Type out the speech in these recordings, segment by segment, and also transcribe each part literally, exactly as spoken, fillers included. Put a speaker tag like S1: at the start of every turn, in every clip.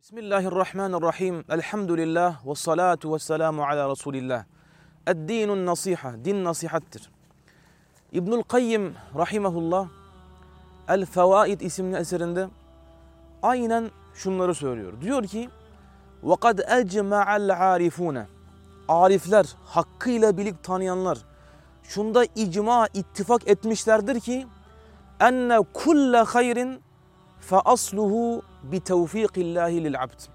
S1: Bismillahirrahmanirrahim. Elhamdülillah ve salatu ve selamu ala Resulillah. Eddinun nasiha. Din nasihattir. İbnül Kayyim rahimahullah El Fevaid isimli eserinde aynen şunları söylüyor. Diyor ki وَقَدْ اَجْمَعَ الْعَارِفُونَ Arifler, hakkıyla bilik tanıyanlar şunda icma, ittifak etmişlerdir ki enne kulle hayrin fe asluhu bi tevfikillahi lil abd.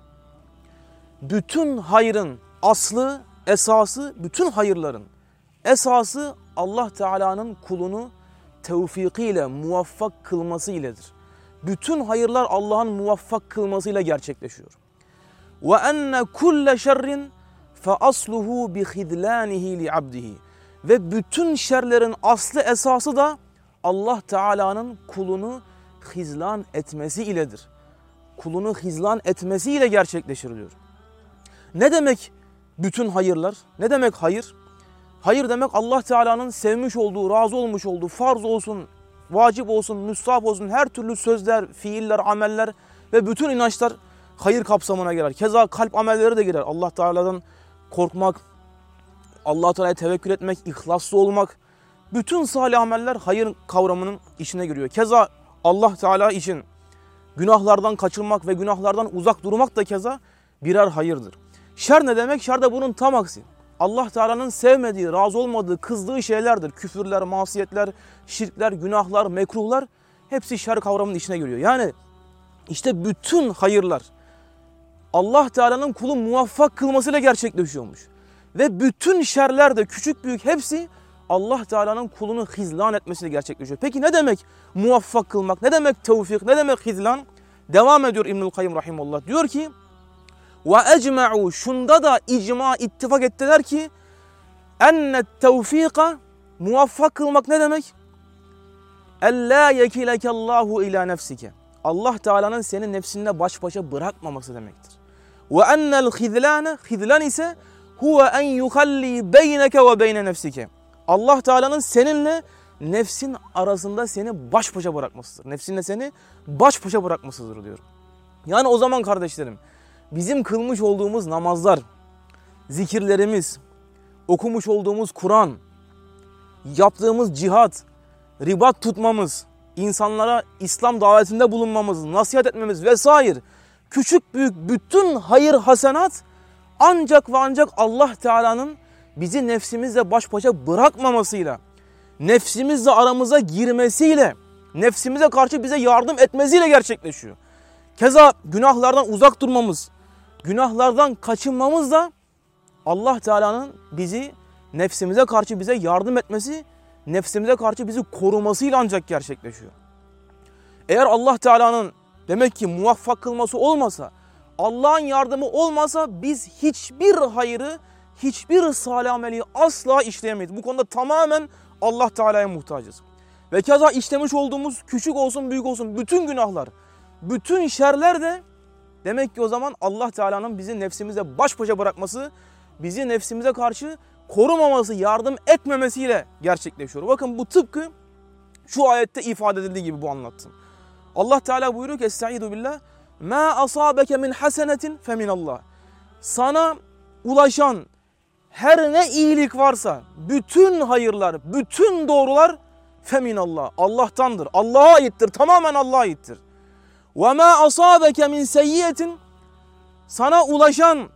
S1: Bütün hayrın aslı, esası, bütün hayırların esası Allah Teala'nın kulunu tevfikiyle, muvaffak kılması iledir. Bütün hayırlar Allah'ın muvaffak kılmasıyla gerçekleşiyor. Ve enne kulle şerrin fe asluhu bi khidlanihi li abdihi. Ve bütün şerlerin aslı, esası da Allah Teala'nın kulunu hizlan etmesi iledir. Kulunu hizlan etmesiyle gerçekleşir diyor. Ne demek bütün hayırlar? Ne demek hayır? Hayır demek Allah Teala'nın sevmiş olduğu, razı olmuş olduğu, farz olsun, vacip olsun, müstahap olsun her türlü sözler, fiiller, ameller ve bütün inançlar hayır kapsamına girer. Keza kalp amelleri de girer. Allah Teala'dan korkmak, Allah Teala'ya tevekkül etmek, ihlaslı olmak. Bütün salih ameller hayır kavramının içine giriyor. Keza Allah Teala için günahlardan kaçınmak ve günahlardan uzak durmak da keza birer hayırdır. Şer ne demek? Şer de bunun tam aksi. Allah Teala'nın sevmediği, razı olmadığı, kızdığı şeylerdir. Küfürler, masiyetler, şirkler, günahlar, mekruhlar hepsi şer kavramının içine giriyor. Yani işte bütün hayırlar Allah Teala'nın kulu muvaffak kılmasıyla gerçekleşiyormuş. Ve bütün şerler de küçük büyük hepsi Allah Teala'nın kulunu hizlan etmesiyle gerçekleşiyor. Peki ne demek muvaffak kılmak? Ne demek tevfik? Ne demek hizlan? Devam ediyor İbnül Kayyim rahimahullah. Diyor ki ve ecma'u şunda da icma, ittifak ettiler ki enne tevfika muvaffak kılmak ne demek? Ellâ yekilekallahu ila nefsike. Allah Teala'nın seni nefsinle baş başa bırakmaması demektir. Ve ennel hizlâne hizlan ise huve en yuhalli beyneke ve beyne nefsike. Allah Teala'nın seninle nefsin arasında seni baş başa bırakmasıdır. Nefsinle seni baş başa bırakmasıdır diyor. Yani o zaman kardeşlerim bizim kılmış olduğumuz namazlar, zikirlerimiz, okumuş olduğumuz Kur'an, yaptığımız cihat, ribat tutmamız, insanlara İslam davetinde bulunmamız, nasihat etmemiz vesaire küçük büyük bütün hayır hasenat ancak ve ancak Allah Teala'nın bizi nefsimizle baş başa bırakmamasıyla, nefsimizle aramıza girmesiyle, nefsimize karşı bize yardım etmesiyle gerçekleşiyor. Keza günahlardan uzak durmamız, günahlardan kaçınmamız da Allah Teala'nın bizi nefsimize karşı bize yardım etmesi, nefsimize karşı bizi korumasıyla ancak gerçekleşiyor. Eğer Allah Teala'nın demek ki muvaffak kılması olmasa, Allah'ın yardımı olmasa biz hiçbir hayrı, hiçbir salih ameli asla işleyemeyiz. Bu konuda tamamen Allah Teala'ya muhtacız. Ve keza işlemiş olduğumuz küçük olsun büyük olsun bütün günahlar, bütün şerler de demek ki o zaman Allah Teala'nın bizi nefsimize baş başa bırakması, bizi nefsimize karşı korumaması, yardım etmemesiyle gerçekleşiyor. Bakın bu tıpkı şu ayette ifade edildiği gibi bu anlattım. Allah Teala buyuruyor ki Estaizu billah مَا أَصَابَكَ مِنْ حَسَنَةٍ فَمِنَ اللّٰهِ Sana ulaşan her ne iyilik varsa, bütün hayırlar, bütün doğrular feminallah, Allah'tandır. Allah'a aittir, tamamen Allah'a aittir. وَمَا أَصَابَكَ مِنْ سَيِّيَةٍ Sana ulaşan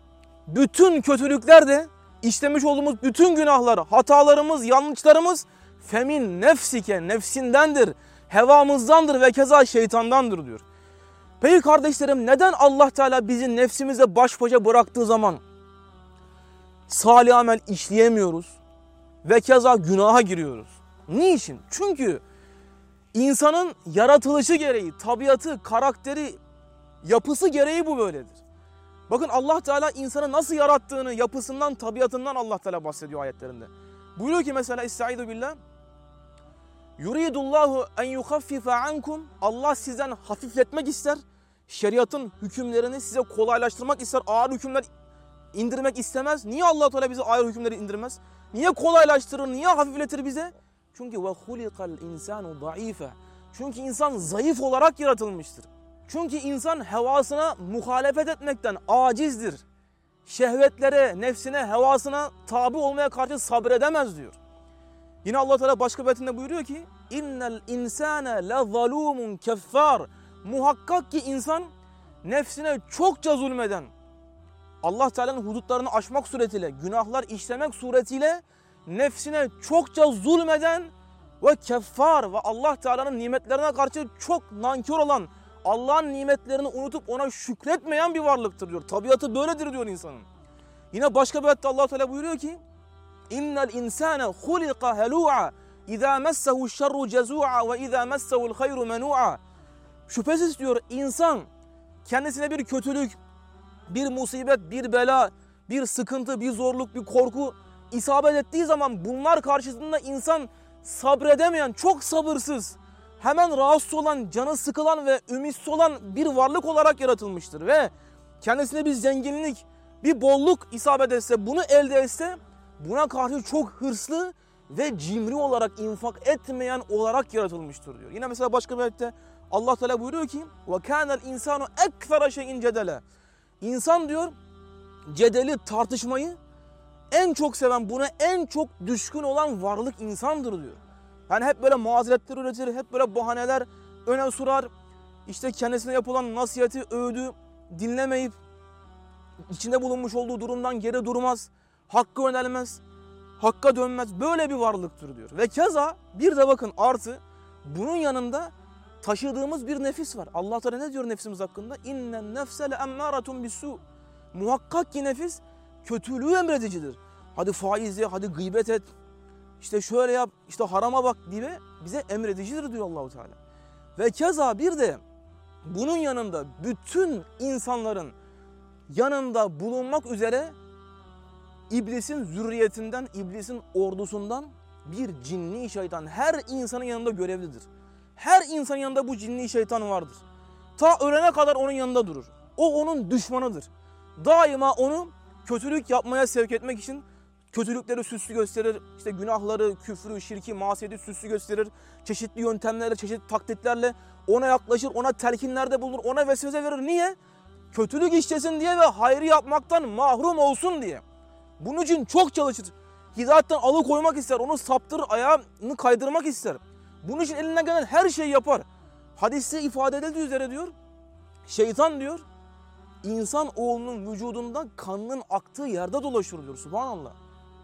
S1: bütün kötülükler de, işlemiş olduğumuz bütün günahlar, hatalarımız, yanlışlarımız femin nefsike, nefsindendir, hevamızdandır ve keza şeytandandır diyor. Peki kardeşlerim neden Allah Teala bizi nefsimize baş başa bıraktığı zaman salih amel işleyemiyoruz ve keza günaha giriyoruz? Niçin? Çünkü insanın yaratılışı gereği, tabiatı, karakteri, yapısı gereği bu böyledir. Bakın Allah Teala insanı nasıl yarattığını, yapısından, tabiatından Allah Teala bahsediyor ayetlerinde. Buyuruyor ki mesela Estaizu billah Yuridullahu en yukhaffife ankum Allah sizden hafifletmek ister. Şeriatın hükümlerini size kolaylaştırmak ister. Ağır hükümler indirmek istemez. Niye Allah Teala bize ağır hükümleri indirmez? Niye kolaylaştırır? Niye hafifletir bize? Çünkü ve hulikal insanu zayıfe. Çünkü insan zayıf olarak yaratılmıştır. Çünkü insan hevasına muhalefet etmekten acizdir. Şehvetlere, nefsine, hevasına tabi olmaya karşı sabredemez diyor. Yine Allah Teala başka bir ayetinde buyuruyor ki innel insane la zalumun keffar. Muhakkak ki insan nefsine çokça zulmeden, Allah Teala'nın hudutlarını aşmak suretiyle, günahlar işlemek suretiyle nefsine çokça zulmeden ve keffar ve Allah Teala'nın nimetlerine karşı çok nankör olan, Allah'ın nimetlerini unutup ona şükretmeyen bir varlıktır diyor. Tabiatı böyledir diyor insanın. Yine başka bir ayette Allah Teala buyuruyor ki innel insane hulika helu'a iza messehu şerru cezu'a ve iza messehu'l hayru menu'a. Şüphesiz diyor insan kendisine bir kötülük, bir musibet, bir bela, bir sıkıntı, bir zorluk, bir korku isabet ettiği zaman bunlar karşısında insan sabredemeyen, çok sabırsız, hemen rahatsız olan, canı sıkılan ve ümitsiz olan bir varlık olarak yaratılmıştır. Ve kendisine bir zenginlik, bir bolluk isabet etse, bunu elde etse buna karşı çok hırslı ve cimri olarak infak etmeyen olarak yaratılmıştır diyor. Yine mesela başka bir ayette Allah Teala buyuruyor ki وَكَانَ الْاِنْسَانُ اَكْثَرَ شَيْءٍ جَدَلًا. İnsan diyor cedeli, tartışmayı en çok seven, buna en çok düşkün olan varlık insandır diyor. Yani hep böyle mazeretler üretir, hep böyle bahaneler öne sürer. İşte kendisine yapılan nasihati, öğüdü dinlemeyip içinde bulunmuş olduğu durumdan geri durmaz. Hakkı yönelmez, hakka dönmez. Böyle bir varlıktır diyor. Ve keza bir de bakın artı bunun yanında taşıdığımız bir nefis var. Allah Teala ne diyor nefsimiz hakkında? İnnen nefse le emmâratun bis-sû. Muhakkak ki nefis kötülüğü emredicidir. Hadi faiz ye, hadi gıybet et. İşte şöyle yap, işte harama bak diye bize emredicidir diyor Allahu Teala. Ve keza bir de bunun yanında bütün insanların yanında bulunmak üzere iblisin zürriyetinden, iblisin ordusundan bir cinni şeytan her insanın yanında görevlidir. Her insanın yanında bu cinni şeytan vardır. Ta ölene kadar onun yanında durur. O onun düşmanıdır. Daima onu kötülük yapmaya sevk etmek için kötülükleri süslü gösterir. İşte günahları, küfrü, şirki, masiyeti süslü gösterir. Çeşitli yöntemlerle, çeşitli taklitlerle ona yaklaşır, ona telkinlerde bulunur, ona vesvese verir. Niye? Kötülük işlesin diye ve hayrı yapmaktan mahrum olsun diye. Bunun için çok çalışır. Hidayetten alıkoymak ister, onu saptırır, ayağını kaydırmak ister. Bunun için elinden gelen her şeyi yapar. Hadiste ifade edildiği üzere diyor, şeytan diyor, insan oğlunun vücudunda kanının aktığı yerde dolaşır diyor. Subhanallah.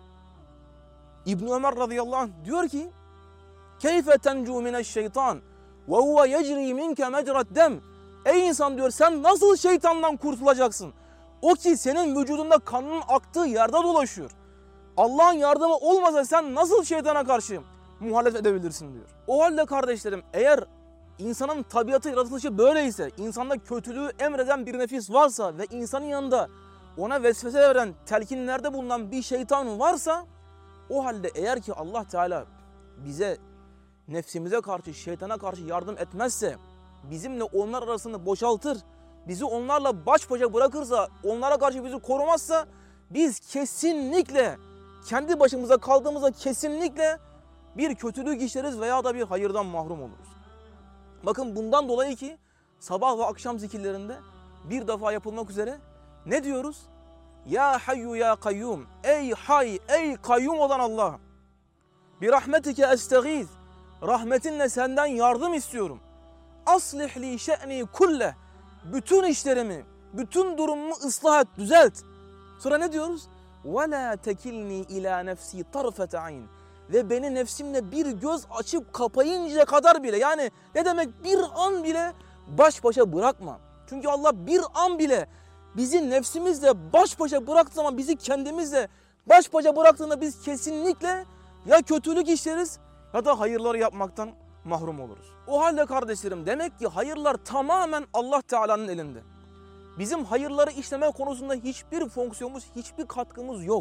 S1: İbn Ömer radıyallahu anh diyor ki, keyfe tencu mineşşeytan ve huve yecri minke mecrad dem. Ey insan diyor, sen nasıl şeytandan kurtulacaksın? O ki senin vücudunda kanının aktığı yerde dolaşıyor. Allah'ın yardımı olmasa sen nasıl şeytana karşı muhalefet edebilirsin diyor. O halde kardeşlerim, eğer insanın tabiatı, yaratılışı böyleyse, insanda kötülüğü emreden bir nefis varsa ve insanın yanında ona vesvese veren, telkinlerde bulunan bir şeytan varsa, o halde eğer ki Allah Teala bize, nefsimize karşı, şeytana karşı yardım etmezse, bizimle onlar arasını boşaltır, bizi onlarla baş başa bırakırsa, onlara karşı bizi korumazsa, biz kesinlikle, kendi başımıza kaldığımızda kesinlikle bir kötülük işleriz veya da bir hayırdan mahrum oluruz. Bakın bundan dolayı ki sabah ve akşam zikirlerinde bir defa yapılmak üzere ne diyoruz? Ya hayyu ya kayyum. Ey hay, ey kayyum olan Allah. Bir rahmetike estağiz. Rahmetinle senden yardım istiyorum. Aslih li şe'ni kulle. Bütün işlerimi, bütün durumumu ıslah et, düzelt. Sonra ne diyoruz? Ve la tekilni ila nefsi tarfete ayn. Ve beni nefsimle bir göz açıp kapayıncaya kadar bile, yani ne demek bir an bile baş başa bırakma. Çünkü Allah bir an bile bizi nefsimizle baş başa bıraktığı zaman, bizi kendimizle baş başa bıraktığında biz kesinlikle ya kötülük işleriz ya da hayırları yapmaktan mahrum oluruz. O halde kardeşlerim, demek ki hayırlar tamamen Allah Teala'nın elinde. Bizim hayırları işleme konusunda hiçbir fonksiyonumuz, hiçbir katkımız yok.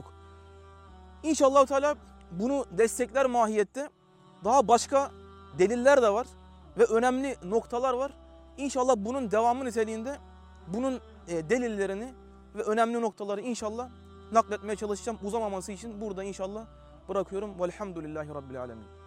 S1: İnşallah Teala bunu destekler mahiyette daha başka deliller de var ve önemli noktalar var. İnşallah bunun devamı niteliğinde bunun delillerini ve önemli noktaları inşallah nakletmeye çalışacağım. Uzamaması için burada inşallah bırakıyorum. Velhamdülillahi Rabbil Alemin.